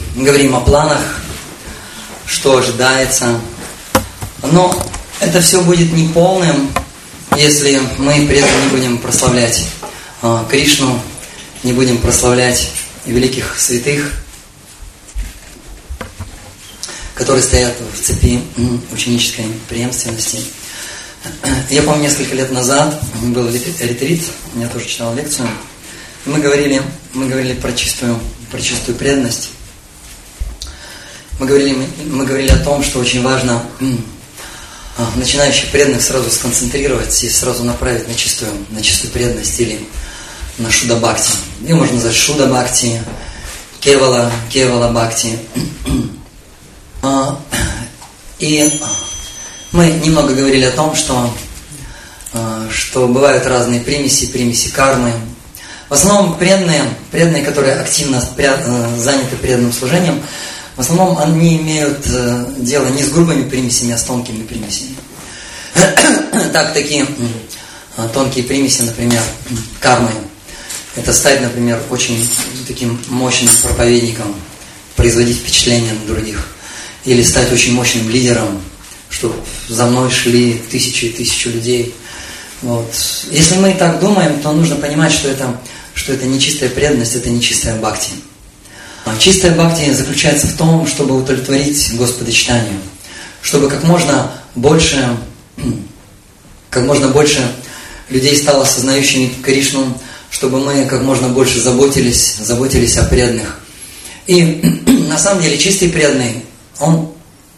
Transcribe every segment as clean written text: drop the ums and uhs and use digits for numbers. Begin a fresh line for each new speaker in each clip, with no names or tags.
говорим о планах, что ожидается. Но это все будет неполным, если мы при этом не будем прославлять Кришну, не будем прославлять великих святых, которые стоят в цепи ученической преемственности. Я помню, несколько лет назад был ретрит, я тоже читал лекцию. Мы говорили про чистую преданность. Мы говорили о том, что очень важно начинающих преданных сразу сконцентрировать и сразу направить на чистую преданность или на шуда-бхакти. Ее можно назвать шуда-бхакти, кевала-бхакти. И мы немного говорили о том, что бывают разные примеси кармы. В основном преданные, которые активно заняты преданным служением, в основном они имеют дело не с грубыми примесями, а с тонкими примесями. Такие тонкие примеси, например, кармы. Это стать, например, очень таким мощным проповедником, производить впечатление на других. Или стать очень мощным лидером, чтобы за мной шли тысячи и тысячи людей. Вот. Если мы так думаем, то нужно понимать, что это не чистая преданность, это не чистая бхакти. Чистая бхакти заключается в том, чтобы удовлетворить Господа читанию, чтобы как можно больше людей стало сознающими Кришну, чтобы мы как можно больше заботились о преданных. И на самом деле чистый преданный, он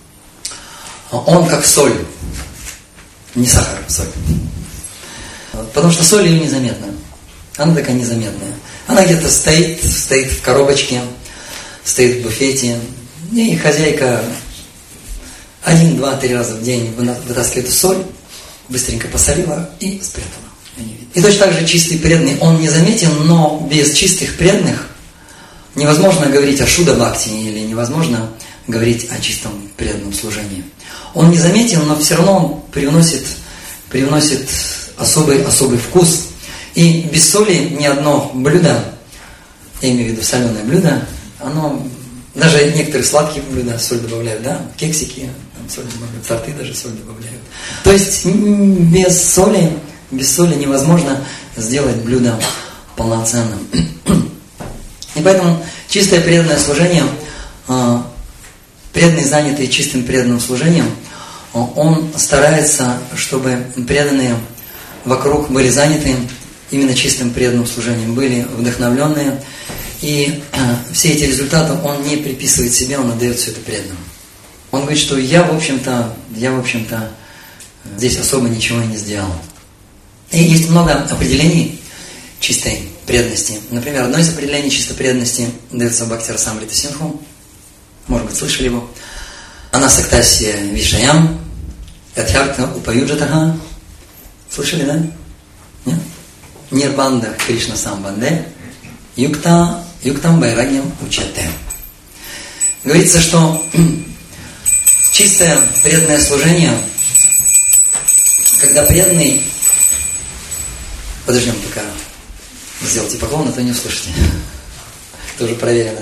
как соль, не сахар, соль. Потому что соль ее незаметна. Она такая незаметная. Она где-то стоит в коробочке, стоит в буфете, и хозяйка 1, 2, 3 раза в день вытаскивает эту соль, быстренько посолила и спрятала. И точно так же чистый преданный, он незаметен, но без чистых преданных невозможно говорить о шуда-бхакти или невозможно говорить о чистом преданном служении. Он незаметен, но все равно он привносит особый вкус. И без соли ни одно блюдо, я имею в виду соленое блюдо, даже некоторые сладкие блюда соль добавляют, да, кексики, соль добавляют, торты даже соль добавляют. То есть без соли невозможно сделать блюдо полноценным. И поэтому чистое преданное служение, преданный, занятый чистым преданным служением, он старается, чтобы преданные вокруг были заняты именно чистым преданным служением, были вдохновленные. И все эти результаты он не приписывает себе, он отдает все это преданным. Он говорит, что я, в общем-то, здесь особо ничего и не сделал. И есть много определений чистой преданности. Например, одно из определений чистой преданности дается в Бхакти-расамрита Синдху. Может быть, слышали его. Анасактасия вишаям, ятхарта упаюджатаха. Слышали, да? Нет? Нирбанда Кришна самбанде, юктам байрагьям учате. Говорится, что чистое преданное служение, когда преданный... Подождем, пока сделайте поклон, а то не услышите. Это уже проверено.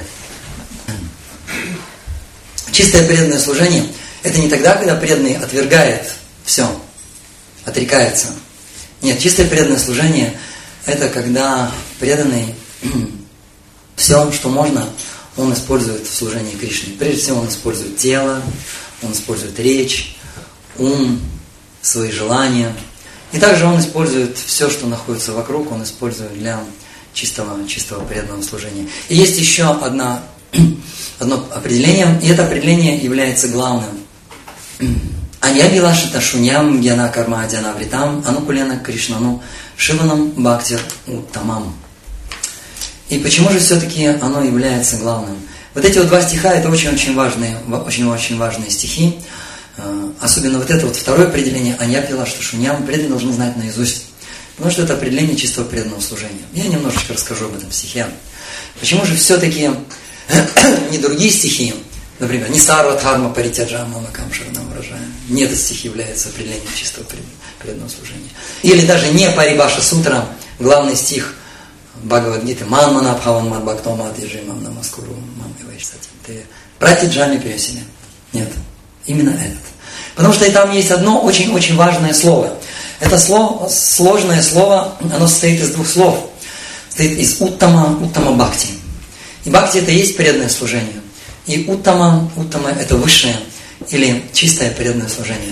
Чистое преданное служение – это не тогда, когда преданный отвергает все, отрекается. Нет, чистое преданное служение – это когда преданный все, что можно, он использует в служении Кришне. Прежде всего, он использует тело, он использует речь, ум, свои желания. И также он использует все, что находится вокруг, он использует для чистого преданного служения. И есть еще одно определение, и это определение является главным. Аньябилашита шуньям гьяна карма адьяна вритам анукулена кришнану шиванам бхактир уттамам. И почему же все-таки оно является главным? Вот эти вот два стиха, это очень-очень важные стихи. Особенно вот это вот второе определение, аньябилашита шуньям, преданные должны знать наизусть. Потому что это определение чистого преданного служения. Я немножечко расскажу об этом стихе. Почему же все-таки не другие стихи, например, не сарва дхарма паритяджа мамакам шаранам вражая, не этот стих является определением чистого преданного служения. Или даже не Парибаша Сутра, главный стих Бхагавад-гиты Манмана Бхаван Мад Бхактом Ад Ежимам Намаскуру Мамевай. кстати. Ты пратиджами пьесили. Нет, именно этот. Потому что и там есть одно очень-очень важное слово. Это слово, сложное слово, оно состоит из двух слов. Состоит из уттама бхакти. И бхакти это и есть преданное служение. И уттама это высшее или чистое преданное служение.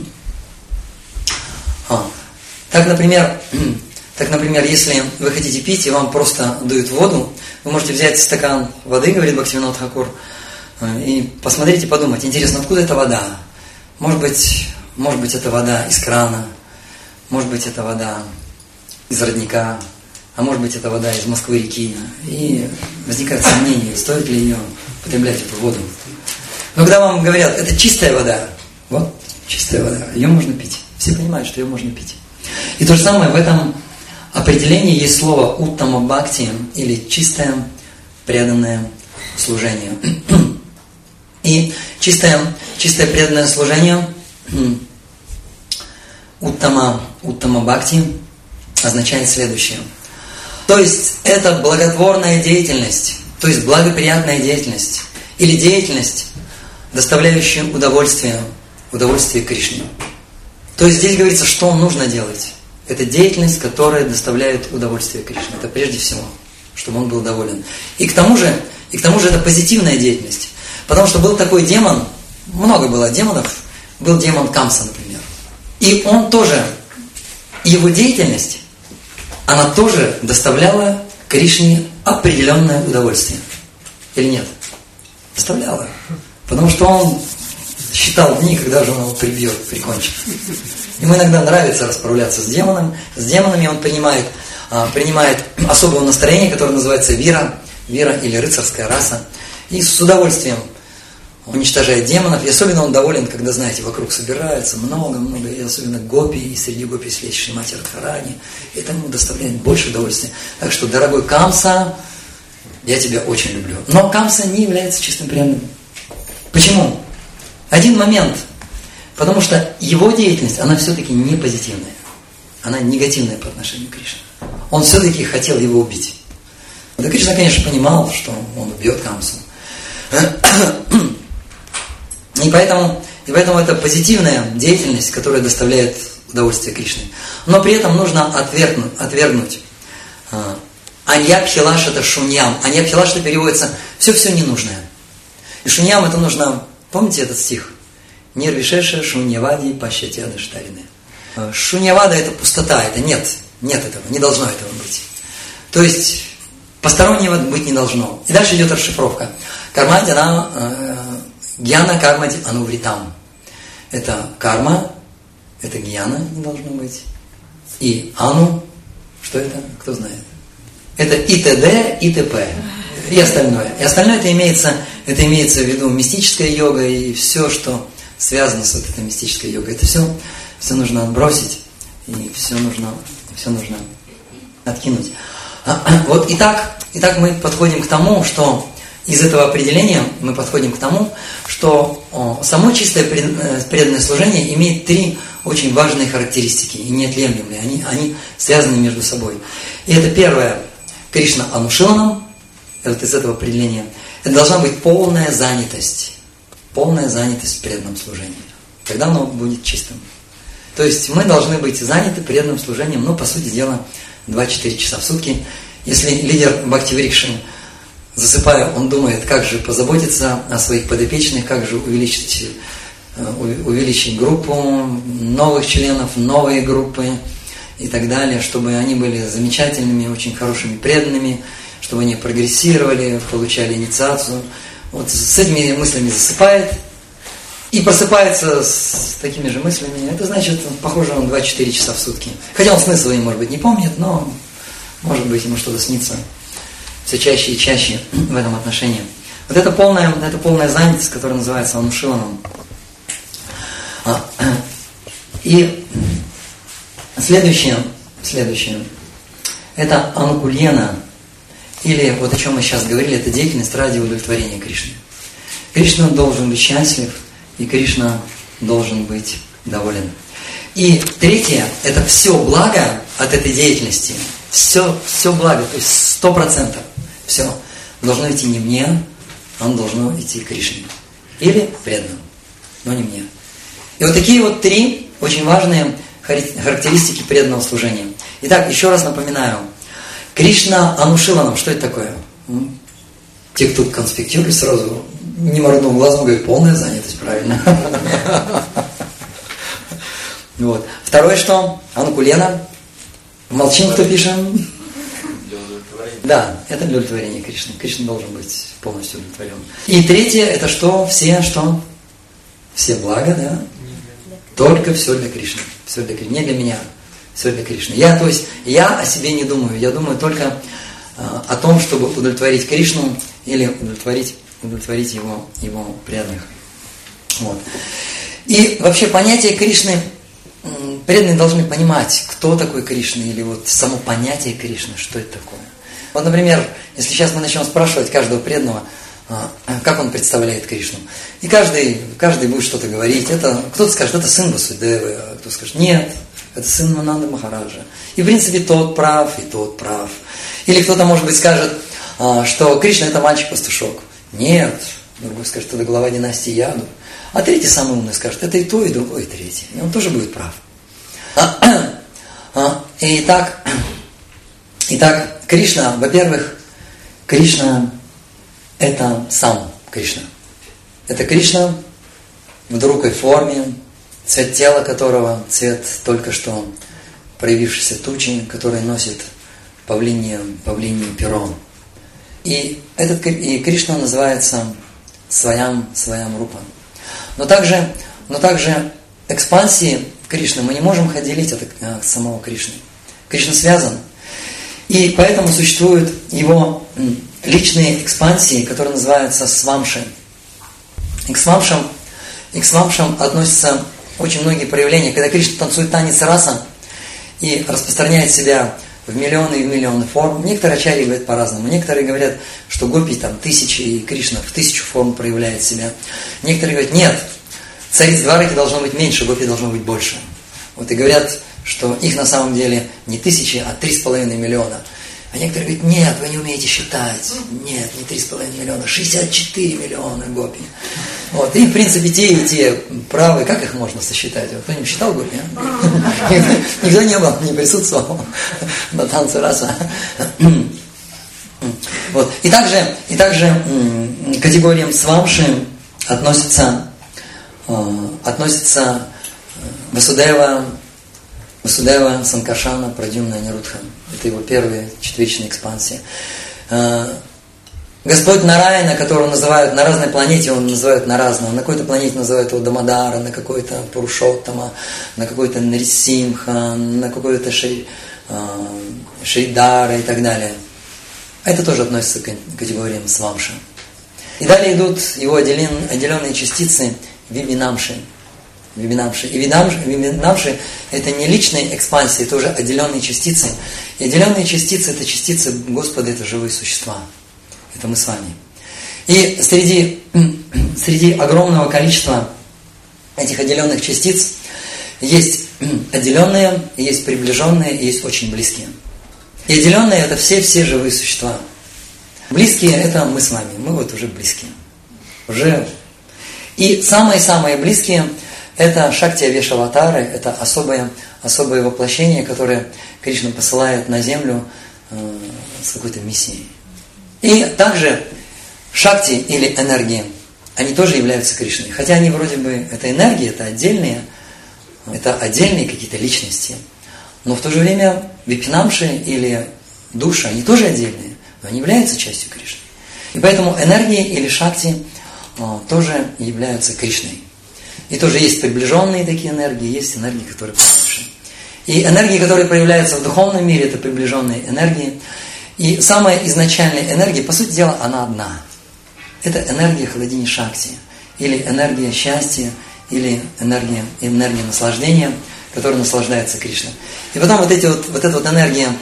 Так, например, если вы хотите пить, и вам просто дают воду, вы можете взять стакан воды, говорит Бхактивинода Тхакур, и посмотреть и подумать, интересно, откуда эта вода? Может быть, это вода из крана, может быть, это вода из родника, а может быть, это вода из Москвы-реки. И возникает сомнение, стоит ли ее употреблять, эту воду. Но когда вам говорят, это чистая вода, вот чистая вода, ее можно пить. Все понимают, что ее можно пить. И то же самое в этом определении есть слово уттама бхакти, или чистое преданное служение. И чистое преданное служение уттама бхакти означает следующее. То есть это благотворная деятельность, то есть благоприятная деятельность, или деятельность, доставляющая удовольствие Кришне. То есть здесь говорится, что нужно делать. Это деятельность, которая доставляет удовольствие Кришне. Это прежде всего, чтобы он был доволен. И к тому же это позитивная деятельность. Потому что был такой демон, много было демонов, был демон Камса, например. И он тоже, его деятельность, она тоже доставляла Кришне определенное удовольствие. Или нет? Доставляла. Потому что он считал дни, когда же он его прибьет, прикончит. Ему иногда нравится расправляться с демонами он принимает особое настроение, которое называется вира или рыцарская раса. И с удовольствием уничтожает демонов. И особенно он доволен, когда, знаете, вокруг собирается много-много, и особенно гопи, и среди гопи есть Шримати Радхарани. Это ему доставляет больше удовольствия. Так что, дорогой Камса, я тебя очень люблю. Но Камса не является чистым преданным. Почему? Один момент. Потому что его деятельность, она все-таки не позитивная. Она негативная по отношению к Кришне. Он все-таки хотел его убить. Да Кришна, конечно, понимал, что он убьет Камсу. И поэтому это позитивная деятельность, которая доставляет удовольствие Кришне. Но при этом нужно отвергнуть аньябхилаш это шуньям. Аньябхилаш это переводится все ненужное. И шуньям это нужно, помните этот стих? Нирвишеша шуньявади пащатяда штарины. Шуньявада это пустота, это нет этого, не должно этого быть. То есть постороннего быть не должно. И дальше идет расшифровка. Гьяна кармади анувритам. Это карма, это гьяна не должно быть. И ану, что это? Кто знает? Это и т.д., и т.п. И остальное. И остальное это имеется в виду мистическая йога и все, что связано с этой мистической йогой. Это все нужно отбросить и все нужно откинуть. Вот и так мы подходим к тому, что из этого определения мы подходим к тому, что само чистое преданное служение имеет 3 очень важные характеристики и неотъемлемые. Они связаны между собой. И это первое, Кришна Анушиланам, вот из этого определения, это должна быть полная занятость в преданном служении. Тогда оно будет чистым. То есть мы должны быть заняты преданным служением, по сути дела, 2-4 часа в сутки. Если лидер Бхакти-врикши, засыпая, он думает, как же позаботиться о своих подопечных, как же увеличить группу новых членов, новые группы и так далее, чтобы они были замечательными, очень хорошими преданными, чтобы они прогрессировали, получали инициацию. Вот с этими мыслями засыпает и просыпается с такими же мыслями. Это значит, похоже, он 2-4 часа в сутки. Хотя он смысл, может быть, не помнит, но может быть, ему что-то снится все чаще и чаще в этом отношении. Вот это полная занятость, которая называется анушиланом. И следующее, это анукульена, или вот о чем мы сейчас говорили, это деятельность ради удовлетворения Кришны. Кришна должен быть счастлив, и Кришна должен быть доволен. И третье, это все благо от этой деятельности, все благо, то есть 100%, все должно идти не мне, оно должно идти к Кришне. Или преданным, но не мне. И вот такие вот 3 очень важные характеристики преданного служения. Итак, еще раз напоминаю. Кришна Анушиланам, что это такое? Те, кто конспектирует, сразу не моргнув глазом, говорит, полная занятость, правильно. Вот. Второе что? Анукулена. Молчим, кто пишет. Да, это для удовлетворения Кришны. Кришна должен быть полностью удовлетворен. И третье, это что? Все блага, да? Только все для Кришны. Все для Кришны. Не для меня. Все для Кришны. Я о себе не думаю. Я думаю только о том, чтобы удовлетворить Кришну или удовлетворить его преданных. Вот. И вообще понятие Кришны, преданные должны понимать, кто такой Кришна, или вот само понятие Кришны, что это такое. Вот, например, если сейчас мы начнем спрашивать каждого преданного, как он представляет Кришну, и каждый будет что-то говорить. Кто-то скажет, это сын Васудевы, а кто скажет, нет, это сын Мананды Махараджа. И в принципе тот прав, и тот прав. Или кто-то, может быть, скажет, что Кришна это мальчик-пастушок. Нет, другой скажет, это глава династии Яду. А третий, самый умный, скажет, это и то, и другой, и третий. И он тоже будет прав. Итак, Кришна, во-первых, Кришна это сам Кришна. Это Кришна в другой форме, цвет тела которого, цвет только что проявившейся тучи, который носит павлинье перо. И Кришна называется Сваям Рупа. Но также экспансии Кришны мы не можем отделить от самого Кришны. Кришна связан. И поэтому существуют его личные экспансии, которые называются свамши. И к свамшам относятся очень многие проявления. Когда Кришна танцует танец раса и распространяет себя в миллионы форм, некоторые ачарьи говорят по-разному. Некоторые говорят, что гопи там 1000, и Кришна в 1000 форм проявляет себя. Некоторые говорят, нет, цариц Двараки должно быть меньше, гопи должно быть больше. Вот и говорят, что их на самом деле не 1000, а 3,5 миллиона. А некоторые говорят, нет, вы не умеете считать. Нет, не 3,5 миллиона, 64 миллиона гопи. Вот. И в принципе те и те правы, как их можно сосчитать? Вот кто-нибудь считал гопи? Никто не был, не присутствовал на танце раса. Вот. И также к категориям свамши относится Васудева, Санкаршана, Прадьюмна, Анирудха. Это его первые четверичные экспансии. Господь Нараяна, которого называют на разной планете, он называют на разном. На какой-то планете называют его Дамадара, на какой-то Пурушоттама, на какой-то Нарисимха, на какой-то Шридара и так далее. Это тоже относится к категориям свамши. И далее идут его отделенные частицы Вибинамши. И вибинамши это не личные экспансии, это уже отделенные частицы. И отделенные частицы это частицы Господа, это живые существа. Это мы с вами. И среди огромного количества этих отделенных частиц есть отделенные, есть приближенные, и есть очень близкие. И отделенные это все живые существа. Близкие это мы с вами, мы вот уже близкие. И самые близкие это Шакти Авешаватары, это особое воплощение, которое Кришна посылает на землю с какой-то миссией. И также Шакти или энергии, они тоже являются Кришной. Хотя они вроде бы, это энергии, это отдельные какие-то личности. Но в то же время Випинамши или души, они тоже отдельные, но они являются частью Кришны. И поэтому энергии или Шакти тоже являются Кришной. И тоже есть приближенные такие энергии, есть энергии, которые поменьше. И энергии, которые проявляются в духовном мире, это приближенные энергии. И самая изначальная энергия, по сути дела, она одна. Это энергия Хладини Шакти, или энергия счастья, или энергия наслаждения, которой наслаждается Кришна. И потом вот эта энергия,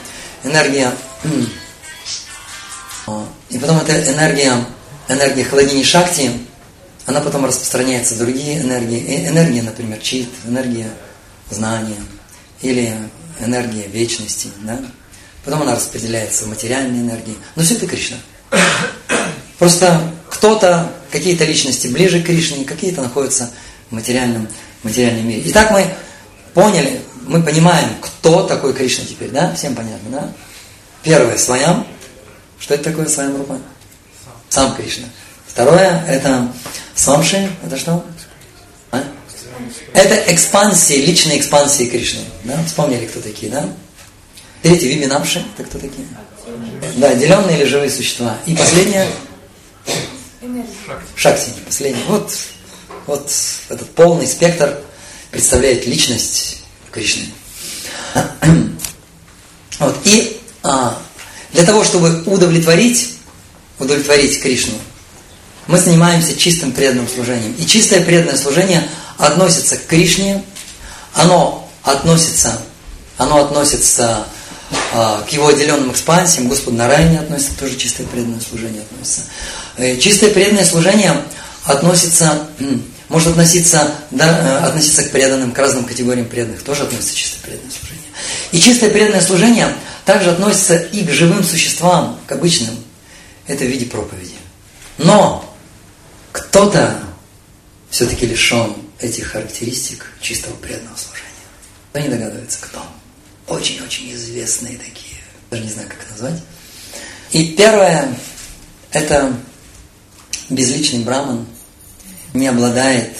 и потом эта энергия Хладини Шакти, она потом распространяется в другие энергии. Энергия, например, чит, энергия знания, или энергия вечности, да? Потом она распределяется в материальные энергии. Но все это Кришна. Просто кто-то, какие-то личности ближе к Кришне, какие-то находятся в материальном мире. Итак, мы поняли, мы понимаем, кто такой Кришна теперь, да? Всем понятно, да? Первое, Сваям. Что это такое Сваям Рупа? Сам Кришна. Второе, это Свамши. Это что? А? Это экспансии, личные экспансии Кришны. Да? Вспомнили, кто такие, да? Третье, Вибинамши. Это кто такие? Да, деленные или живые существа. И последнее? Шакти. Последнее. Вот этот полный спектр представляет личность Кришны. Вот. И для того, чтобы удовлетворить Кришну, мы занимаемся чистым преданным служением. И чистое преданное служение относится к Кришне, оно относится к его отделенным экспансиям, Господу Нараяне относится, тоже чистое преданное служение относится. Чистое преданное служение может относиться к преданным, к разным категориям преданных, тоже относится чистое преданное служение. И чистое преданное служение также относится и к живым существам, к обычным. Это в виде проповеди. Но кто-то все-таки лишен этих характеристик чистого преданного служения. Кто не догадывается, кто? Очень-очень известные такие. Даже не знаю, как это назвать. И первое, это безличный браман не обладает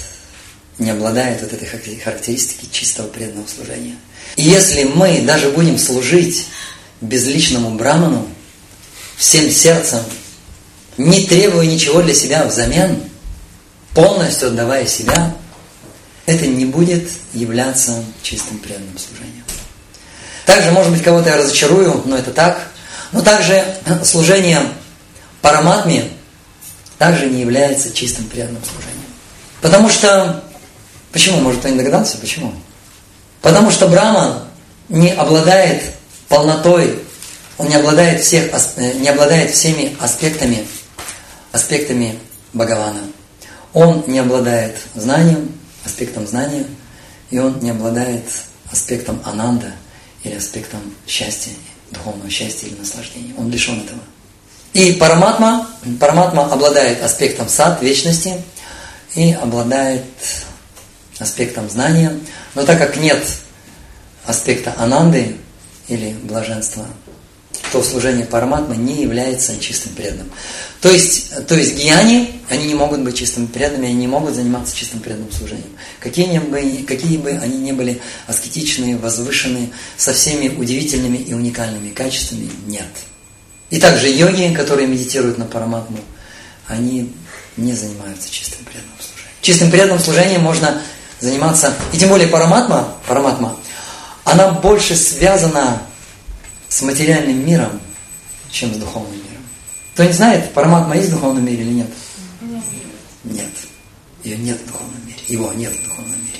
вот этой характеристики чистого преданного служения. И если мы даже будем служить безличному браману всем сердцем, не требуя ничего для себя взамен, полностью отдавая себя, это не будет являться чистым преданным служением. Также, может быть, кого-то я разочарую, но это так. Но также служение Параматме также не является чистым преданным служением. Потому что... Почему? Может, кто не догадался? Почему? Потому что Брахман не обладает полнотой, он не обладает всеми аспектами Бхагавана. Он не обладает аспектом знания, и он не обладает аспектом ананда, или аспектом счастья, духовного счастья или наслаждения. Он лишен этого. И Параматма обладает аспектом сат, вечности, и обладает аспектом знания. Но так как нет аспекта ананды или блаженства, то служение Параматмы не является чистым преданным. То есть гьяни, они не могут быть чистыми преданными, они не могут заниматься чистым преданным служением. Какие бы они ни были аскетичные, возвышенные, со всеми удивительными и уникальными качествами, нет. И также йоги, которые медитируют на Параматму, они не занимаются чистым преданным служением. Чистым преданным служением можно заниматься, и тем более Параматма, она больше связана с материальным миром, чем с духовным миром. Кто не знает, Параматма есть в духовном мире или нет? Нет. Ее нет в духовном мире. Его нет в духовном мире.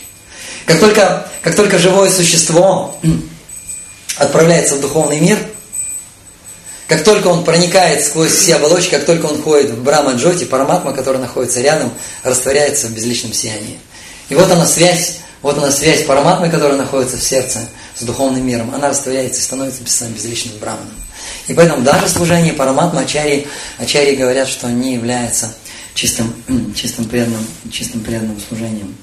Как только живое существо отправляется в духовный мир, как только он проникает сквозь все оболочки, как только он входит в Брахма-джоти, Параматма, который находится рядом, растворяется в безличном сиянии. И вот она связь Параматмы, которая находится в сердце, с духовным миром. Она растворяется и становится безличным браманом. И поэтому даже служение Параматмы ачарьи говорят, что не является чистым преданным служением.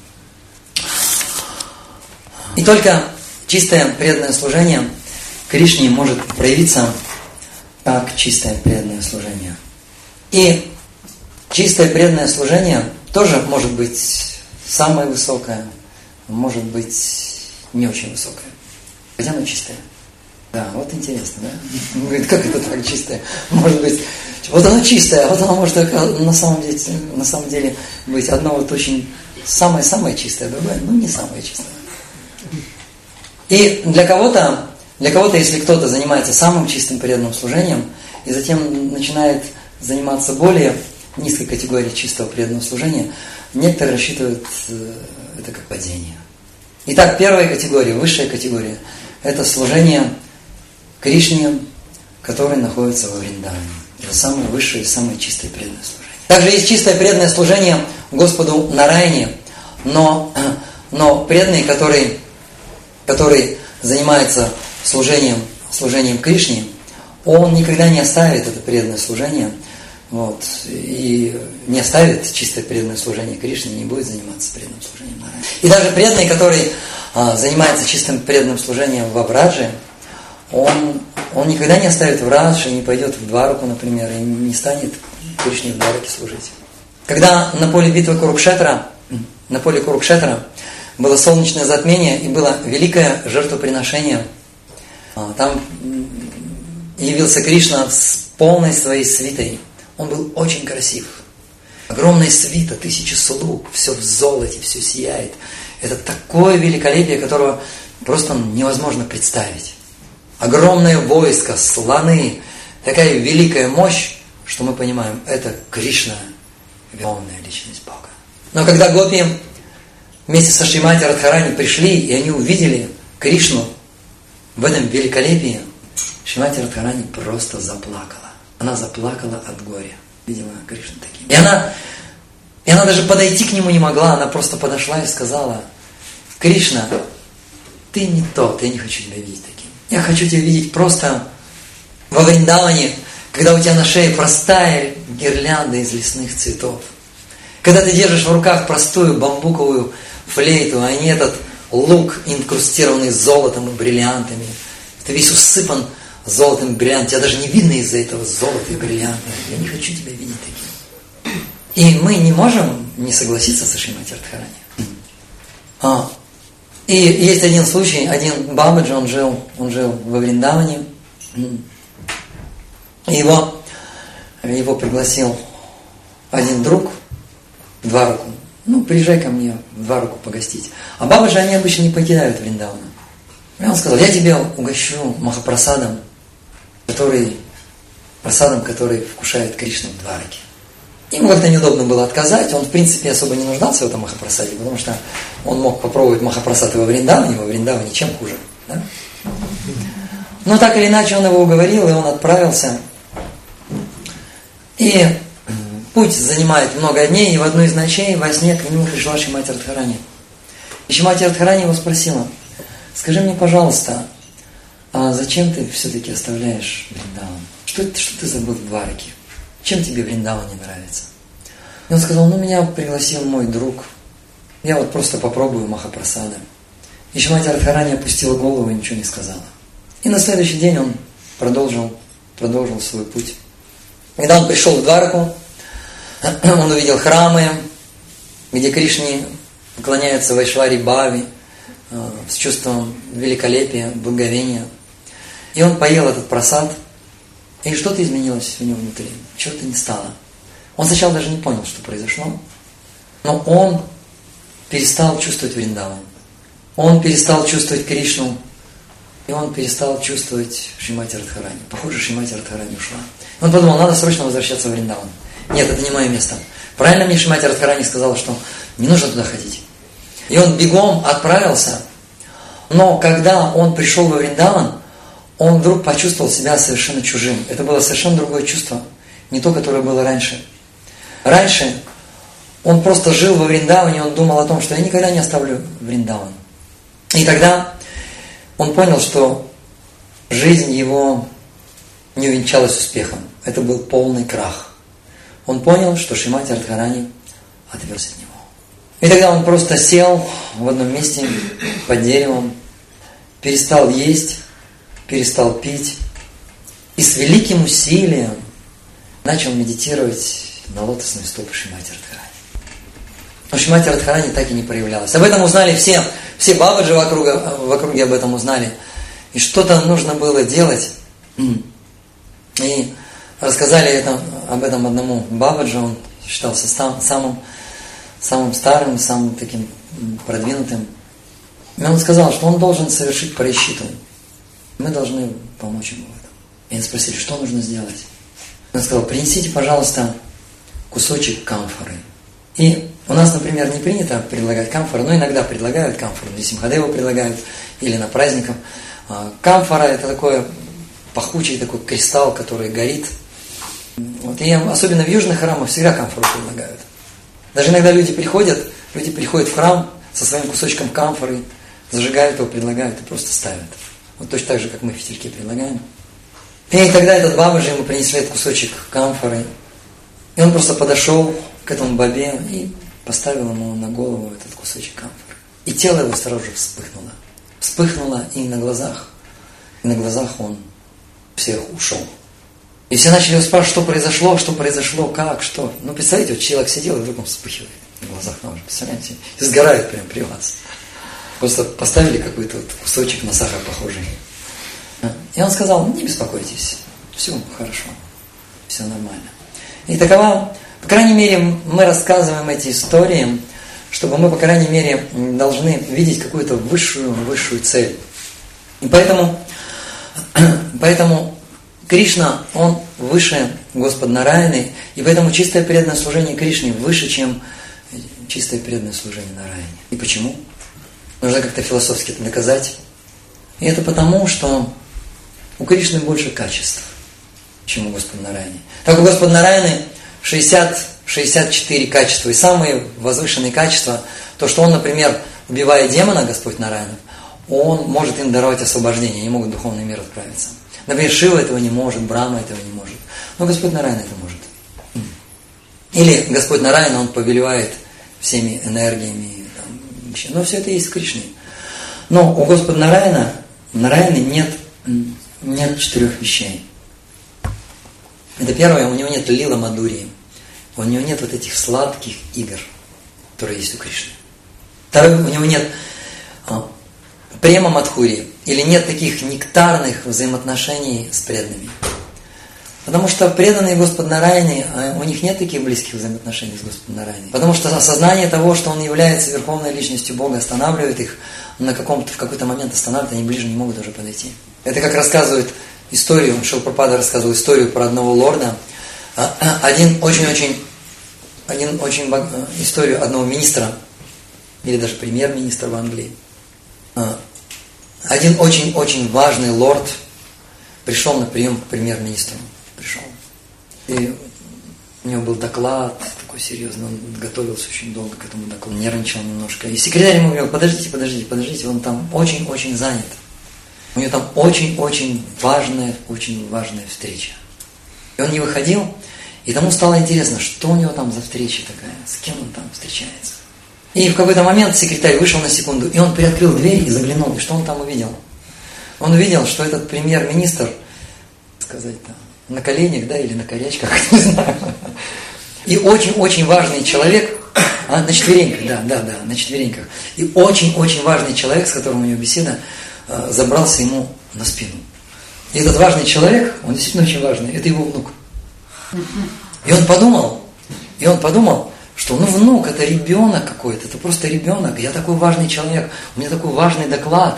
И только чистое преданное служение Кришне может проявиться как чистое преданное служение. И чистое преданное служение тоже может быть самое высокое, может быть не очень высокое. Хотя оно чистое. Да, вот интересно, да? Он говорит, как это так чистое? Может быть, вот оно чистое, а вот оно может на самом деле быть одно вот очень самое чистое, другое, не самое чистое. И для кого-то, если кто-то занимается самым чистым преданным служением, и затем начинает заниматься более низкой категорией чистого преданного служения, некоторые рассчитывают это как падение. Итак, первая категория, высшая категория, это служение Кришне, который находится во Вриндаване. Это самое высшее и самое чистое преданное служение. Также есть чистое преданное служение Господу Нараяне, но преданный, который занимается служением Кришне, он никогда не оставит это преданное служение Вот, и не оставит чистое преданное служение Кришне, не будет заниматься преданным служением Нараяне. И даже преданный, который занимается чистым преданным служением в Врадже, он никогда не оставит Врадж и не пойдет в Двараку, например, и не станет Кришне в Двараке служить. Когда на поле битвы Курукшетра, было солнечное затмение и было великое жертвоприношение, там явился Кришна с полной своей свитой. Он был очень красив. Огромная свита, 1000 слуг, все в золоте, все сияет. Это такое великолепие, которого просто невозможно представить. Огромное войско, слоны, такая великая мощь, что мы понимаем, это Кришна, верховная личность Бога. Но когда гопи вместе со Шримати Радхарани пришли, и они увидели Кришну в этом великолепии, Шримати Радхарани просто заплакала. Она заплакала от горя. Видимо, Кришна таким. И она даже подойти к нему не могла. Она просто подошла и сказала: Кришна, ты не тот, я не хочу тебя видеть таким. Я хочу тебя видеть просто во Вриндаване, когда у тебя на шее простая гирлянда из лесных цветов. Когда ты держишь в руках простую бамбуковую флейту, а не этот лук, инкрустированный золотом и бриллиантами. Ты весь усыпан золотом и бриллиантом. Тебя даже не видно из-за этого золота и бриллианта. Я не хочу тебя видеть таким. И мы не можем не согласиться со Шримати Радхарани. И есть один случай, один Бабаджи, он жил во Вриндаване. Его пригласил один друг в Двараку. Приезжай ко мне в Двараку погостить. А Бабаджи, они обычно не покидают Вриндавана. И он сказал: я тебя угощу махапрасадом, который вкушает Кришна в Двараке. Ему как-то неудобно было отказать. Он, в принципе, особо не нуждался в этом махапрасаде, потому что он мог попробовать махапрасад и во Вриндаване чем хуже. Да? Но так или иначе он его уговорил, и он отправился. И путь занимает много дней, и в одну из ночей во сне к нему пришла Шримати Радхарани. И Шримати Радхарани его спросила: скажи мне, пожалуйста, а зачем ты все-таки оставляешь Вриндаван? Что ты забыл в Двараке? Чем тебе Вриндаван не нравится? И он сказал: меня пригласил мой друг. Я просто попробую махапрасада. И Шримати Радхарани опустила голову и ничего не сказала. И на следующий день он продолжил свой путь. Когда он пришел в Двараку, он увидел храмы, где Кришне поклоняются Вайшвари Бави с чувством великолепия, благовения. И он поел этот прасад, и что-то изменилось у него внутри, чего-то не стало. Он сначала даже не понял, что произошло, но он перестал чувствовать Вриндаван. Он перестал чувствовать Кришну, и он перестал чувствовать Шримати Радхарани. Похоже, Шримати Радхарани ушла. Он подумал: надо срочно возвращаться в Вриндаван. Нет, это не мое место. Правильно мне Шримати Радхарани сказала, что не нужно туда ходить. И он бегом отправился. Но когда он пришел во Вриндаван, он вдруг почувствовал себя совершенно чужим. Это было совершенно другое чувство, не то, которое было раньше. Раньше он просто жил во Вриндаване, он думал о том, что я никогда не оставлю Вриндаван. И тогда он понял, что жизнь его не увенчалась успехом. Это был полный крах. Он понял, что Шримати Радхарани отвернулся от него. И тогда он просто сел в одном месте под деревом, перестал есть, перестал пить и с великим усилием начал медитировать на лотосные стопы Шримати Радхарани. Но Шримати Радхарани так и не проявлялась. Об этом узнали все бабаджи в округе об этом узнали. И что-то нужно было делать. И рассказали об этом одному бабаджи, он считался самым старым, самым таким продвинутым. И он сказал, что он должен совершить парайшиту. Мы должны помочь ему в этом. И они спросили, что нужно сделать. Он сказал: принесите, пожалуйста, кусочек камфоры. И у нас, например, не принято предлагать камфору, но иногда предлагают камфору. Здесь Симхадеву предлагают, или на праздниках. Камфора – это такой пахучий такой кристалл, который горит. И особенно в южных храмах всегда камфору предлагают. Даже иногда люди приходят в храм со своим кусочком камфоры, зажигают его, предлагают и просто ставят. Вот точно так же, как мы фитильки предлагаем. И тогда этот бабаджи ему принесли этот кусочек камфоры. И он просто подошел к этому бабе и поставил ему на голову этот кусочек камфоры. И тело его сразу же вспыхнуло. Вспыхнуло и на глазах он всех ушел. И все начали его спрашивать, что произошло, как, что. Ну, представляете, вот человек сидел, и вдруг он вспыхивает на глазах на уже, представляете? И сгорает прямо при вас. Просто поставили какой-то вот кусочек на сахар похожий. И он сказал, не беспокойтесь, все хорошо, все нормально. И такова, по крайней мере, мы рассказываем эти истории, чтобы мы, по крайней мере, должны видеть какую-то высшую цель. И поэтому Кришна, он выше Господа Нараяны, и поэтому чистое преданное служение Кришне выше, чем чистое преданное служение Нараяне. И почему? Нужно как-то философски это доказать. И это потому, что у Кришны больше качеств, чем у Господа Нараяны. Так у Господа Нараяны 64 качества. И самые возвышенные качества, то, что он, например, убивая демона, Господь Нараяна, он может им даровать освобождение, они могут в духовный мир отправиться. Например, Шива этого не может, Брахма этого не может. Но Господь Нараяна это может. Или Господь Нараяна, он повелевает всеми энергиями. Но все это есть в Кришне. Но у Господа Нараяны нет 4 вещей. Это первое, у него нет лила мадурии. У него нет вот этих сладких игр, которые есть у Кришны. Второе, у него нет према мадхури, или нет таких нектарных взаимоотношений с преданными. Потому что преданные Господу Нараяне, у них нет таких близких взаимоотношений с Господом Нараяной. Потому что осознание того, что он является верховной личностью Бога, останавливает их, в какой-то момент останавливает, они ближе не могут уже подойти. Это как рассказывает историю, Шрила Прабхупада рассказывал историю про одного лорда, историю одного министра, или даже премьер-министра в Англии. Один очень важный лорд пришел на прием к премьер-министру. И у него был доклад такой серьезный, он готовился очень долго к этому докладу, нервничал немножко. И секретарь ему говорил, подождите, он там очень занят. У него там очень важная встреча. И он не выходил, и тому стало интересно, что у него там за встреча такая, с кем он там встречается. И в какой-то момент секретарь вышел на секунду, и он приоткрыл дверь и заглянул. И что он там увидел? Он увидел, что этот премьер-министр, на коленях, или на корячках, не знаю. И очень важный человек, на четвереньках, на четвереньках. И очень важный человек, с которым у него беседа, забрался ему на спину. И этот важный человек, он действительно очень важный, это его внук. И он подумал, что внук это ребенок какой-то, это просто ребенок, я такой важный человек, у меня такой важный доклад.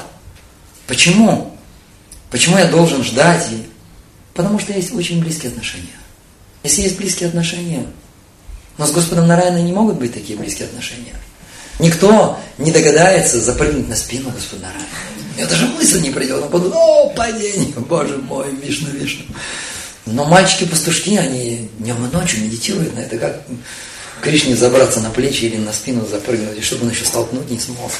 Почему? Почему я должен ждать? Потому что есть очень близкие отношения. Если есть близкие отношения, но с Господом Нараяной не могут быть такие близкие отношения. Никто не догадается запрыгнуть на спину Господа Нараяна. Я даже мысль не придет, он подумает, падение, Боже мой, Вишну. Но мальчики-пастушки, они днем и ночью медитируют на это, как Кришне забраться на плечи или на спину запрыгнуть, и чтобы он еще столкнуть не смог.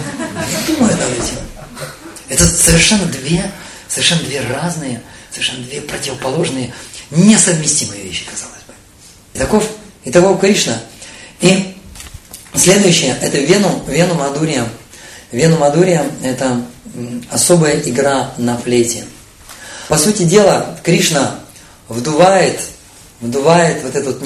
Я думаю над этим. Это совершенно две разные, совершенно две противоположные, несовместимые вещи, казалось бы. И таков Кришна. И следующее, это Вену Мадурия. Вену Мадурия – это особая игра на флейте. По сути дела, Кришна вдувает вот этот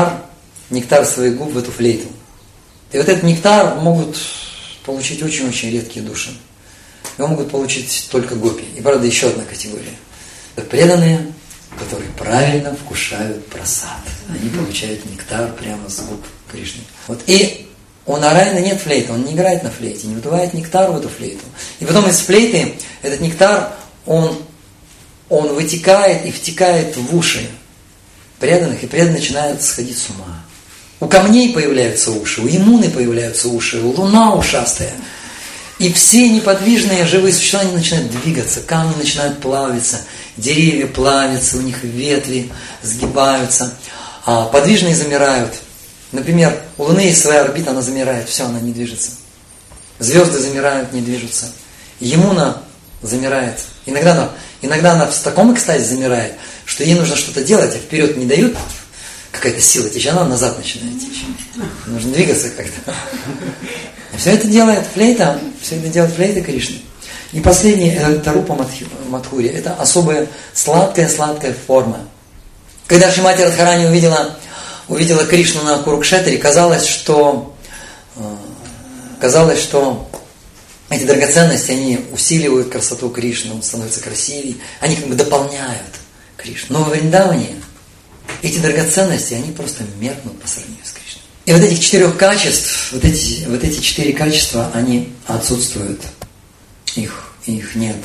нектар своих губ в эту флейту. И вот этот нектар могут получить очень-очень редкие души. Его могут получить только гопи. И правда, еще одна категория. Это преданные, которые правильно вкушают прасад. Они получают нектар прямо с губ Кришны. И у Нараяны нет флейты, он не играет на флейте, не вдувает нектар в эту флейту. И потом из флейты этот нектар, он вытекает и втекает в уши преданных, и преданные начинают сходить с ума. У камней появляются уши, у Ямуны появляются уши, у луна ушастая. И все неподвижные живые существа, они начинают двигаться, камни начинают плавиться, деревья плавятся, у них ветви сгибаются, а подвижные замирают. Например, у Луны есть своя орбита, она замирает, все, она не движется. Звезды замирают, не движутся. Ямуна замирает. Иногда она в таком экстазе замирает, что ей нужно что-то делать, а вперед не дают какая-то сила течет, она назад начинает течь. Нужно двигаться как-то. И все это делает флейта Кришны. И последний, это Рупа Мадхурья, это особая сладкая форма. Когда Шримати Радхарани увидела Кришну на Курукшетре, казалось, что эти драгоценности, они усиливают красоту Кришны, он становится красивее, они как бы дополняют Кришну. Но во Вриндаване эти драгоценности, они просто меркнут по сравнению с Кришной. И вот этих 4 качеств, вот эти 4 качества, они отсутствуют. Их нет.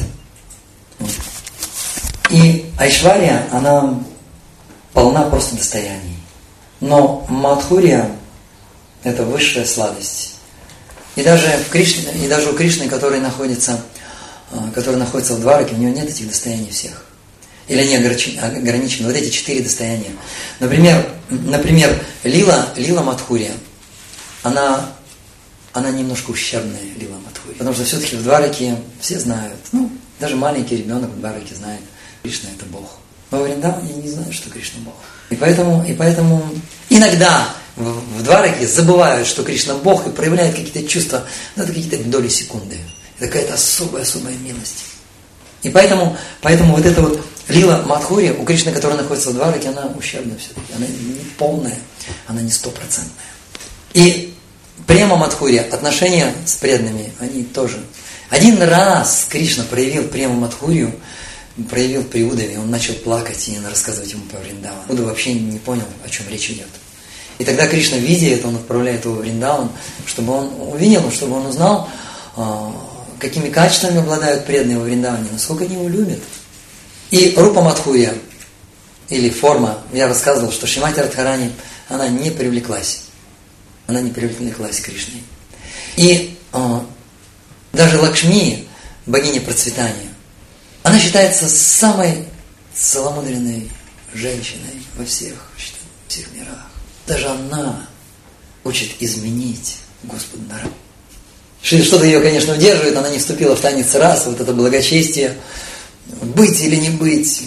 И Айшвария, она полна просто достояний. Но Мадхурья – это высшая сладость. И даже у Кришны, который находится в Двараке, у него нет этих достояний всех. Или они ограничены. Вот эти 4 достояния. Например, Лила Мадхурья, она немножко ущербная, Лила Мадхурья. Потому что все-таки в Двараке все знают, даже маленький ребенок в Двараке знает, Кришна – это Бог. Но в Вриндаване не знают, что Кришна – Бог. И поэтому иногда в Двараке забывают, что Кришна Бог, и проявляют какие-то чувства, это какие-то доли секунды. Это какая-то особая милость. И поэтому вот эта вот Лила Мадхурья, у Кришны, которая находится в Двараке, она ущербная все-таки. Она не полная, она не 100%. И Према Мадхурья, отношения с преданными, они тоже. Один раз Кришна проявил Прему Мадхурью, проявил при Удаве, он начал плакать и рассказывать ему про Вриндаван. Уда вообще не понял, о чем речь идет. И тогда Кришна, видя это, он отправляет его в Вриндаван, чтобы он увидел, чтобы он узнал, какими качествами обладают преданные во Вриндаване, насколько они его любят. И Рупа Мадхурья, или форма, я рассказывал, что Шримати Радхарани, она не привлеклась Кришной. И даже Лакшми, богиня процветания, она считается самой целомудренной женщиной во всех мирах. Даже она хочет изменить Господу Нараяну. Что-то ее, конечно, удерживает, она не вступила в танец расы, вот это благочестие, быть или не быть.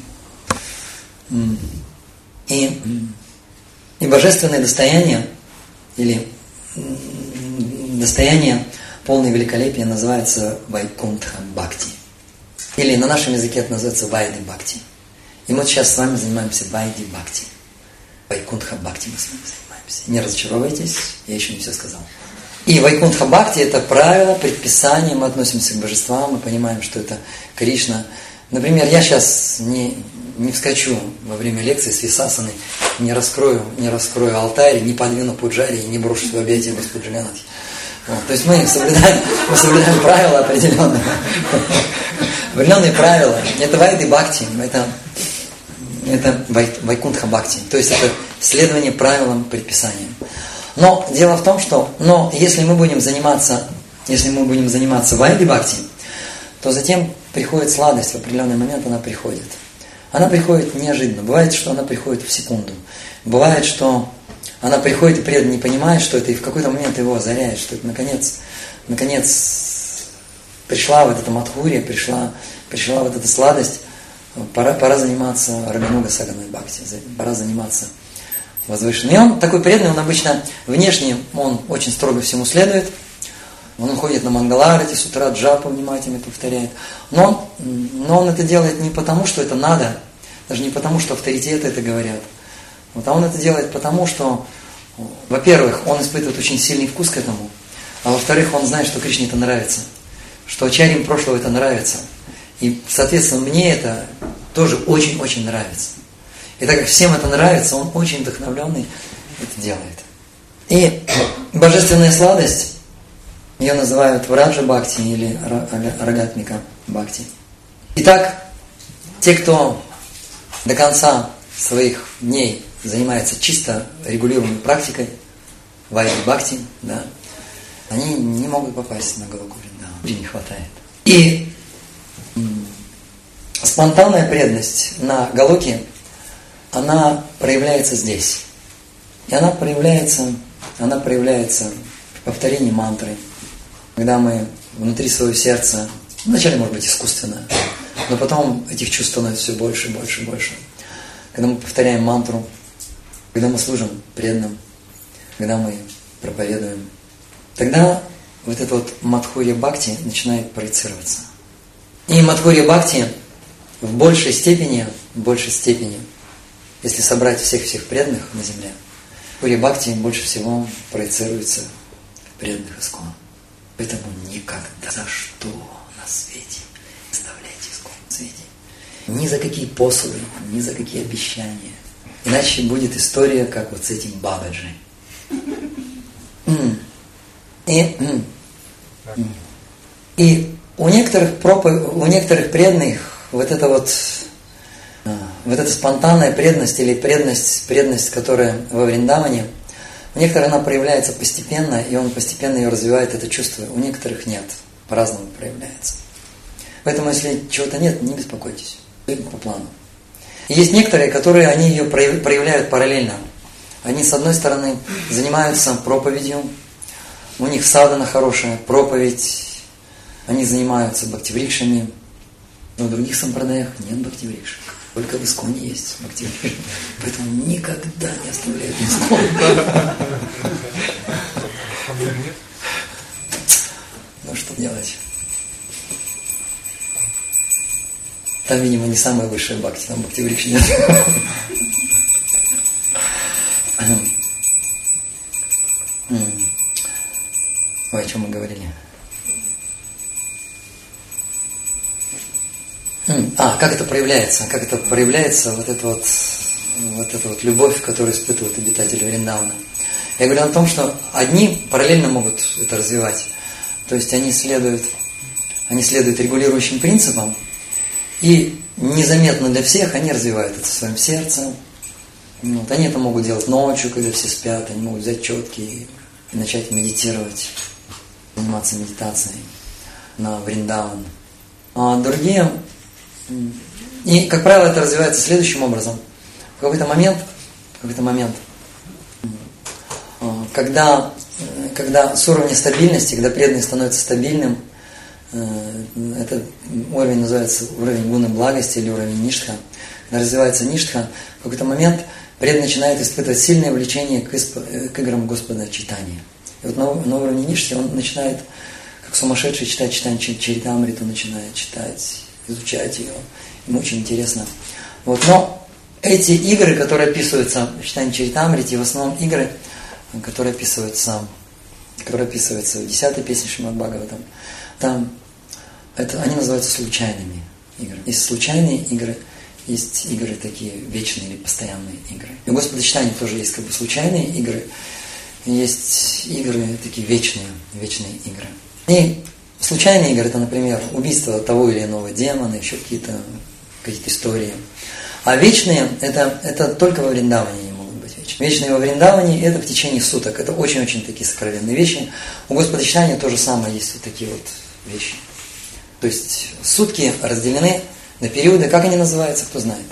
И божественное достояние, или достояние полное великолепия называется Вайкунтха Бхакти. Или на нашем языке это называется Вайди Бхакти. И мы сейчас с вами занимаемся Вайди Бхакти. Вайкунтха Бхакти мы с вами занимаемся. Не разочаровывайтесь, я еще не все сказал. И Вайкунтха Бхакти – это правило, предписание, мы относимся к божествам, мы понимаем, что это Кришна. Например, я сейчас не вскочу во время лекции с Висасаной, не раскрою алтарь, не подвину пуджари и не брошусь в объятия Господи Джаганатхи. То есть мы соблюдаем правила определенные. Определенные правила. Это Вайди Бхакти, это Вайкунтха Бхакти. То есть это следование правилам, предписаниям. Но дело в том, что если мы будем заниматься Вайди Бхакти, то затем приходит сладость, в определенный момент она приходит. Она приходит неожиданно. Бывает, что она приходит в секунду. Бывает, что она приходит, и преданный не понимает, что это, и в какой-то момент его озаряет, что это наконец пришла вот эта Мадхурья, пришла вот эта сладость. Пора заниматься Рагануга Саганой Бхакти, пора заниматься возвышенным. И он такой преданный, он обычно внешне, он очень строго всему следует. Он ходит на Мангаларати, с утра джапу внимательно повторяет. Но он это делает не потому, что это надо, даже не потому, что авторитеты это говорят. А он это делает потому, что, во-первых, он испытывает очень сильный вкус к этому, а во-вторых, он знает, что Кришне это нравится, что ачарьям прошлого это нравится. И, соответственно, мне это тоже очень-очень нравится. И так как всем это нравится, он очень вдохновленный это делает. И божественная сладость, ее называют Враджа Бхакти или Рагатмика Бхакти. Итак, те, кто до конца своих дней занимается чисто регулируемой практикой, Вайди Бхакти, да, они не могут попасть на Галоку Вриндавана. Им не хватает. И спонтанная преданность на Галоке, она проявляется здесь. И она проявляется в повторении мантры. Когда мы внутри своего сердца, вначале, может быть, искусственно, но потом этих чувств становится все больше и больше и больше. Когда мы повторяем мантру когда мы служим преданным, когда мы проповедуем, тогда вот это вот Мадхурья Бхакти начинает проецироваться. И Мадхурья Бхакти в большей степени, если собрать всех преданных на земле, Мадхурья Бхакти больше всего проецируется в преданных Искон. Поэтому никогда за что на свете не оставляйте Искон в свете. Ни за какие посулы, ни за какие обещания. Иначе будет история, как вот с этим Бабаджи. И у некоторых преданных вот эта спонтанная преданность или преданность, которая во Вриндаване, у некоторых она проявляется постепенно, и он постепенно ее развивает, это чувство. У некоторых нет, по-разному проявляется. Поэтому, если чего-то нет, не беспокойтесь, по плану. И есть некоторые, которые они ее проявляют параллельно. Они, с одной стороны, занимаются проповедью, у них садхана хорошая, проповедь, они занимаются бхактиврикшами, но в других сампрадаях нет бхактиврикшек. Только в Исконе есть бхактиврикши. Поэтому никогда не оставляйте Искон. Ну что делать? Там, видимо, не самая высшая бхакти, там бхактиврикши нет. Ой, о чем мы говорили? Как это проявляется? Как это проявляется, вот эта вот любовь, которую испытывают обитатели Вриндавана? Я говорю о том, что одни параллельно могут это развивать. То есть они следуют регулирующим принципам, и незаметно для всех они развивают это в своем сердце. Вот. Они это могут делать ночью, когда все спят, они могут взять четки и начать медитировать, заниматься медитацией на Вриндаван. А другие, и, как правило, это развивается следующим образом. В какой-то момент, когда с уровня стабильности, когда преданный становится стабильным, этот уровень называется уровень гуны благости или уровень ништха. Когда развивается ништха, в какой-то момент преданный начинает испытывать сильное влечение к играм Господа Чайтаньи. И вот на уровне ништхи он начинает, как сумасшедший, читать Чаритамриту, начинает читать, изучать ее. Ему очень интересно. Вот. Но эти игры, которые описываются в читании Чаритамрити, в основном игры, которые описываются в 10-й песне Шримад Бхагаватам, там они называются случайными играми. Есть случайные игры, есть игры такие вечные или постоянные игры. И у Господа Чайтаньи тоже есть как бы случайные игры, есть игры такие вечные игры. И случайные игры — это, например, убийство того или иного демона, еще какие-то истории. А вечные — это только во Вриндаване не могут быть вечные. Вечные во Вриндаване — это в течение суток. Это очень-очень такие сокровенные вещи. У Господа Чайтаньи то же самое есть вот такие вот вещи. То есть сутки разделены на периоды, как они называются, кто знает?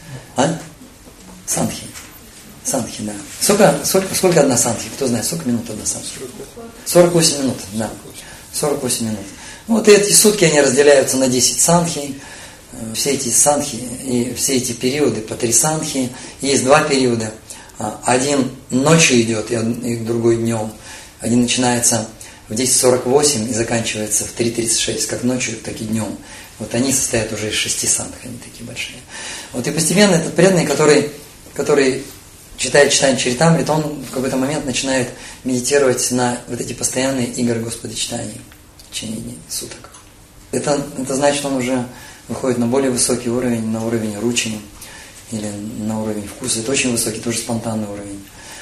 Сандхи. Сандхи, да. Сколько одна сандхи? Кто знает, сколько минут одна сандхи? 48 минут, да. 48 минут. Вот эти сутки, они разделяются на 10 сандхи. Все эти сандхи и все эти периоды по 3 сандхи. Есть 2 периода. Один ночью идет, и другой днем. Один начинается в 10:48 и заканчивается в 3:36, как ночью, так и днем. Вот они состоят уже из 6 сандх, они такие большие. Вот и постепенно этот преданный, который читает читание Чаритамрит, он в какой-то момент начинает медитировать на вот эти постоянные игры Господа Чайтаньи в течение дней, суток. Это значит, он уже выходит на более высокий уровень, на уровень ручи или на уровень вкуса. Это очень высокий, тоже спонтанный уровень.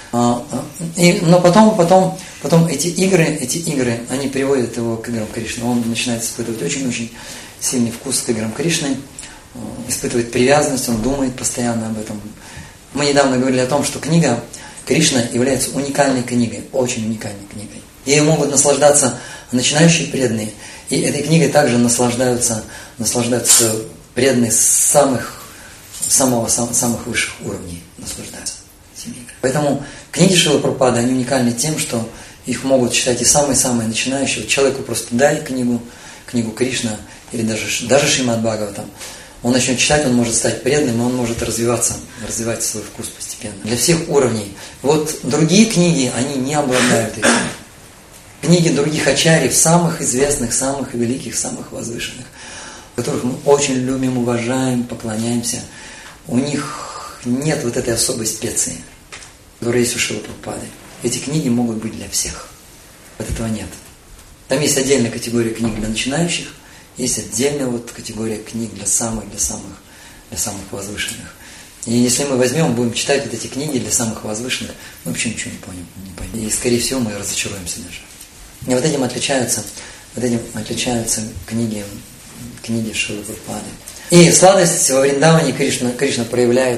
Но потом эти игры, они приводят его к играм Кришны. Он начинает испытывать очень-очень сильный вкус к играм Кришны, испытывает привязанность, он думает постоянно об этом. Мы недавно говорили о том, что книга Кришна является уникальной книгой, очень уникальной книгой. Ею могут наслаждаться начинающие преданные, и этой книгой также наслаждаются преданные самых высших уровней, наслаждаются. Поэтому книги Шрилы Прабхупады, они уникальны тем, что их могут читать и самые-самые начинающие. Человеку просто дай книгу Кришна, или даже Шримад Бхагаватам. он начнет читать, он может стать преданным, он может развивать свой вкус постепенно. Для всех уровней. Вот другие книги, они не обладают этим. Книги других ачарьев, самых известных, самых великих, самых возвышенных, которых мы очень любим, уважаем, поклоняемся, у них нет вот этой особой специи, которая есть у Шрилы Прабхупады. Эти книги могут быть для всех. Вот этого нет. Там есть отдельная категория книг для начинающих, есть отдельная вот категория книг для самых возвышенных. И если мы возьмем, будем читать вот эти книги для самых возвышенных, мы вообще ничего не поймем. И, скорее всего, мы разочаруемся даже. И вот этим отличаются книги Шрилы Прабхупады. И сладость во Вриндаване Кришна проявляет,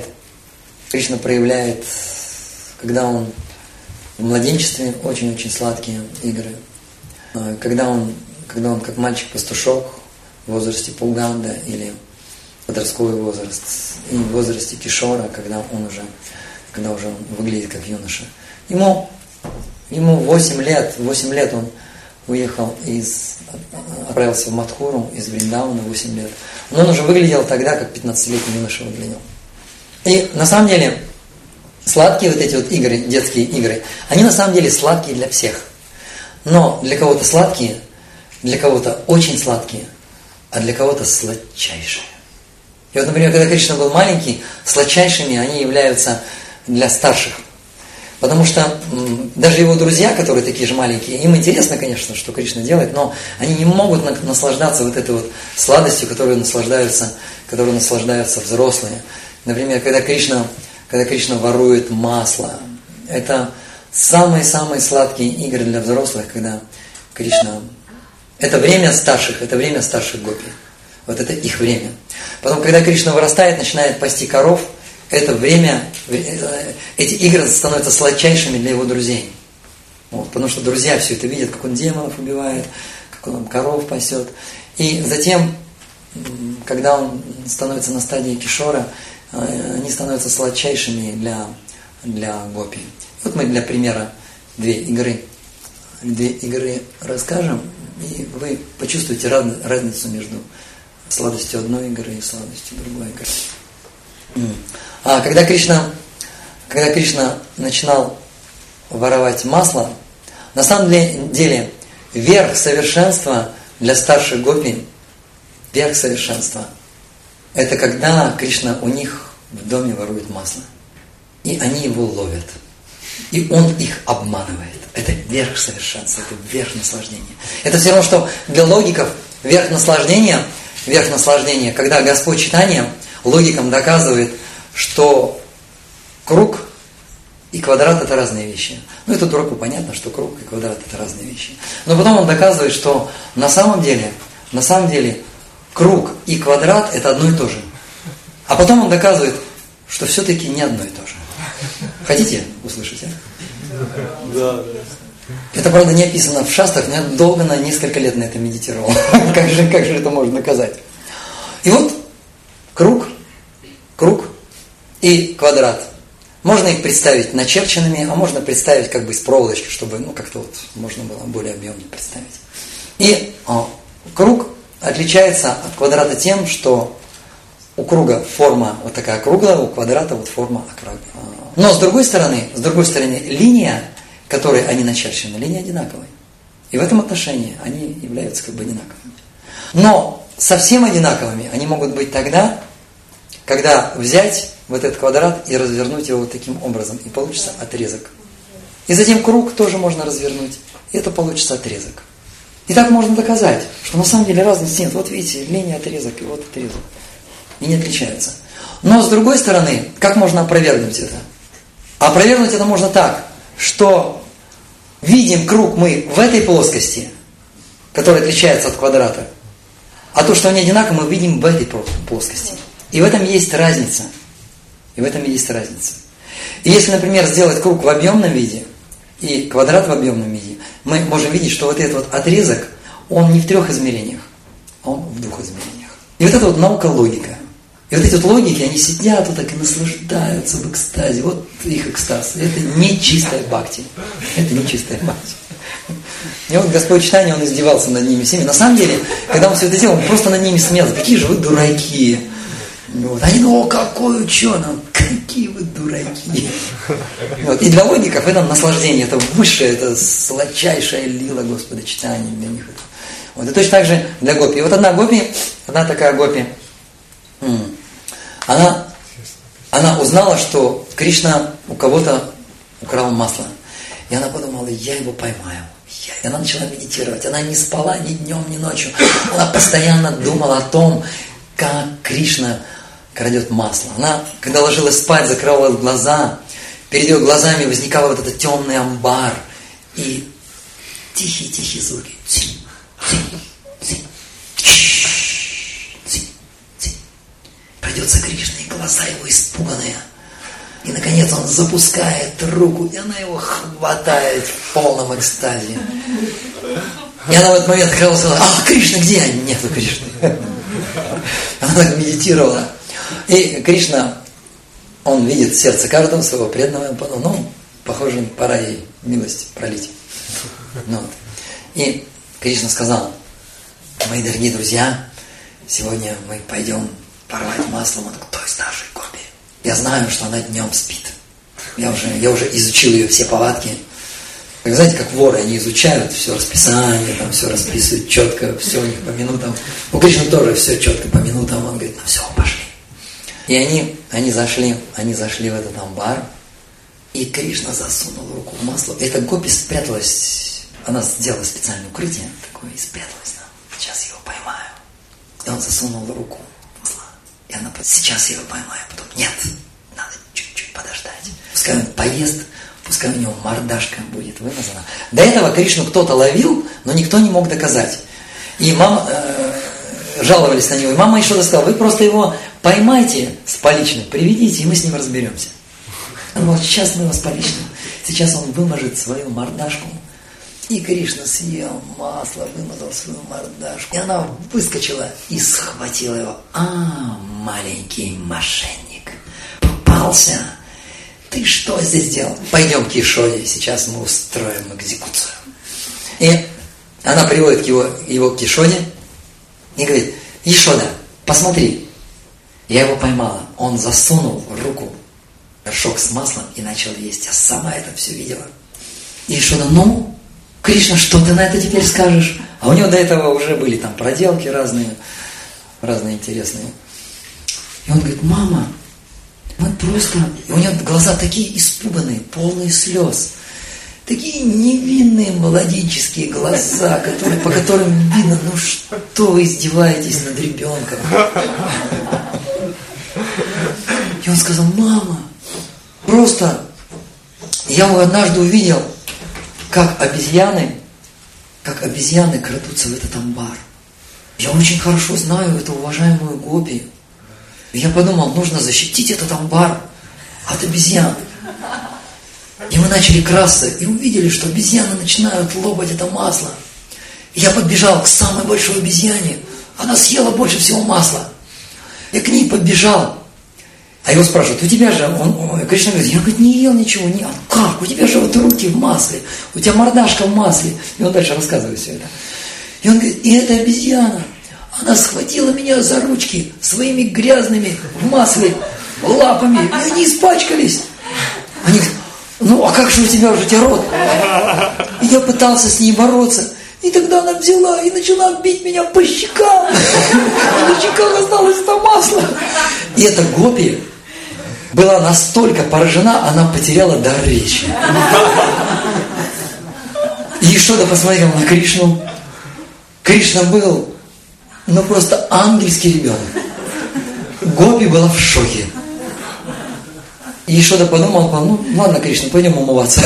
когда он в младенчестве, очень-очень сладкие игры. Когда он как мальчик-пастушок в возрасте Пуганда или подростковый возраст, и в возрасте Кишора, когда он уже выглядит как юноша. Ему 8 лет он отправился в Мадхуру из Вриндавана, 8 лет. Но он уже выглядел тогда, как 15-летний юноша выглядел. И на самом деле, сладкие вот эти вот игры, детские игры, они на самом деле сладкие для всех. Но для кого-то сладкие, для кого-то очень сладкие, а для кого-то сладчайшие. И вот, например, когда Кришна был маленький, сладчайшими они являются для старших. Потому что даже его друзья, которые такие же маленькие, им интересно, конечно, что Кришна делает, но они не могут наслаждаться вот этой вот сладостью, которой наслаждаются взрослые. Например, когда Кришна ворует масло, это самые-самые сладкие игры для взрослых, когда Кришна... Это время старших гопи. Вот это их время. Потом, когда Кришна вырастает, начинает пасти коров, это время, эти игры становятся сладчайшими для его друзей. Вот, потому что друзья все это видят, как он демонов убивает, как он коров пасет. И затем, когда он становится на стадии Кишора, они становятся сладчайшими для гопи. Вот мы для примера две игры расскажем, и вы почувствуете разницу между сладостью одной игры и сладостью другой игры. Когда Кришна начинал воровать масло, на самом деле верх совершенства для старших гопи, верх совершенства, это когда Кришна у них в доме ворует масло. И они его ловят. И он их обманывает. Это верх совершенства, это верх наслаждения. Это все равно, что для логиков верх наслаждения, когда Господь Чайтанья логикам доказывает, что круг и квадрат – это разные вещи. Ну, это дураку понятно, что круг и квадрат – это разные вещи. Но потом он доказывает, что на самом деле круг и квадрат – это одно и то же. А потом он доказывает, что все-таки не одно и то же. Хотите услышать, а?
Да.
Это, правда, не описано в шастрах, но я долго, несколько лет на это медитировал. Как же это можно доказать? И вот круг и квадрат. Можно их представить начерченными, а можно представить как бы из проволочки, чтобы как-то вот можно было более объемно представить. И круг отличается от квадрата тем, что у круга форма вот такая круглая, у квадрата вот форма округлая. Но с другой стороны, линия, которой они начерчены, линия одинаковая. И в этом отношении они являются как бы одинаковыми. Но совсем одинаковыми они могут быть тогда, когда взять вот этот квадрат и развернуть его вот таким образом, и получится отрезок. И затем круг тоже можно развернуть, и это получится отрезок. И так можно доказать, что на самом деле разницы нет. Вот видите, линия отрезок и вот отрезок. И не отличаются. Но с другой стороны, как можно опровергнуть это? Опровергнуть это можно так, что видим круг мы в этой плоскости, которая отличается от квадрата, а то, что они одинаковы, мы видим в этой плоскости. И в этом есть разница. И если, например, сделать круг в объемном виде и квадрат в объемном виде, мы можем видеть, что вот этот вот отрезок, он не в 3 измерениях, а он в 2 измерениях. И вот это вот наука логика. И вот эти вот логики, они сидят вот так и наслаждаются в экстазе. Вот их экстаз. Это не чистая бхакти. И вот Господь Чайтанья, он издевался над ними всеми. На самом деле, когда он все это делал, он просто над ними смеялся. Какие же вы дураки. Вот. Они говорят: о, какой ученый, какие вы дураки. Вот. И для логиков это наслаждение, это высшее, это сладчайшее лила Господа читания для них. Вот. И точно так же для гопи. И вот одна такая гопи, она узнала, что Кришна у кого-то украл масло. И она подумала: я его поймаю. И она начала медитировать. Она не спала ни днем, ни ночью. Она постоянно думала о том, как Кришна крадет масло. Она, когда ложилась спать, закрывала глаза. Перед ее глазами возникал вот этот темный амбар. И тихие звуки. Придется Кришна, и глаза его испуганные. И, наконец, он запускает руку, и она его хватает в полном экстазе. И она в этот момент сказала: а, Кришна, где я? Нету Кришны. Она так медитировала. И Кришна, он видит сердце каждого своего преданного, и он подумал: похоже, пора ей милость пролить. Вот. И Кришна сказал: мои дорогие друзья, сегодня мы пойдем порвать масло вон к той старшей гопи. Я знаю, что она днем спит. Я уже изучил ее все повадки. Вы знаете, как воры, они изучают все расписание, там все расписывают четко, все у них по минутам. У Кришны тоже все четко по минутам. Он говорит: все, пошли. И они зашли в этот амбар, и Кришна засунул руку в масло. И эта гопи спряталась, она сделала специальное укрытие такое и спряталась там. Сейчас его поймаю. И он засунул руку в масло. И она: сейчас я его поймаю. Потом: нет, надо чуть-чуть подождать. Пускай он поест, пускай у него мордашка будет вымазана. До этого Кришну кто-то ловил, но никто не мог доказать. И мама жаловались на него. И мама Ешода сказала: вы просто его поймайте с поличным, приведите, и мы с ним разберемся. Он говорит: сейчас мы его с поличным. Сейчас он вымажет свою мордашку. И Кришна съел масло, вымазал свою мордашку. И она выскочила и схватила его. А, маленький мошенник, попался. Ты что здесь делал? Пойдем к Ешоде, сейчас мы устроим экзекуцию. И она приводит его к Ешоде и говорит: Ешода, посмотри, я его поймала. Он засунул руку в горшок с маслом и начал есть. Я сама это все видела. И Ешода: Кришна, что ты на это теперь скажешь? А у него до этого уже были там проделки разные интересные. И он говорит: мама, мы просто... И у него глаза такие испуганные, полные слез. Такие невинные младенческие глаза, по которым видно: что вы издеваетесь над ребенком. И он сказал: мама, просто я однажды увидел, как обезьяны крадутся в этот амбар. Я очень хорошо знаю эту уважаемую гопи. И я подумал: нужно защитить этот амбар от обезьян. И мы начали красться, и увидели, что обезьяны начинают лопать это масло. И я подбежал к самой большой обезьяне. Она съела больше всего масла. Я к ней подбежал. А его спрашивают: у тебя же... Кришна говорит: я, не ел ничего. А как? У тебя же вот руки в масле. У тебя мордашка в масле. И он дальше рассказывает все это. И он говорит: и эта обезьяна, она схватила меня за ручки своими грязными в масле лапами. И они испачкались. Они говорят: а как же у тебя рот? И я пытался с ней бороться. И тогда она взяла и начала бить меня по щекам. И на щеках осталось это масло. И эта гопи была настолько поражена, она потеряла дар речи. И Ешода посмотрела на Кришну. Кришна был, просто ангельский ребенок. Гопи была в шоке. И Ешода подумала: ладно, Кришна, пойдем умываться.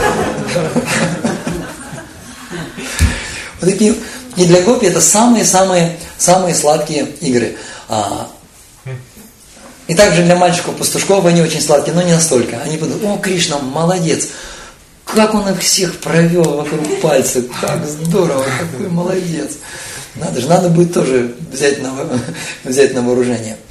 Вот такие. И для гопи это самые сладкие игры. И также для мальчиков-пастушков они очень сладкие, но не настолько. Они подумают: о, Кришна, молодец. Как он их всех провел вокруг пальцев. Как здорово, какой молодец. Надо будет тоже взять на вооружение.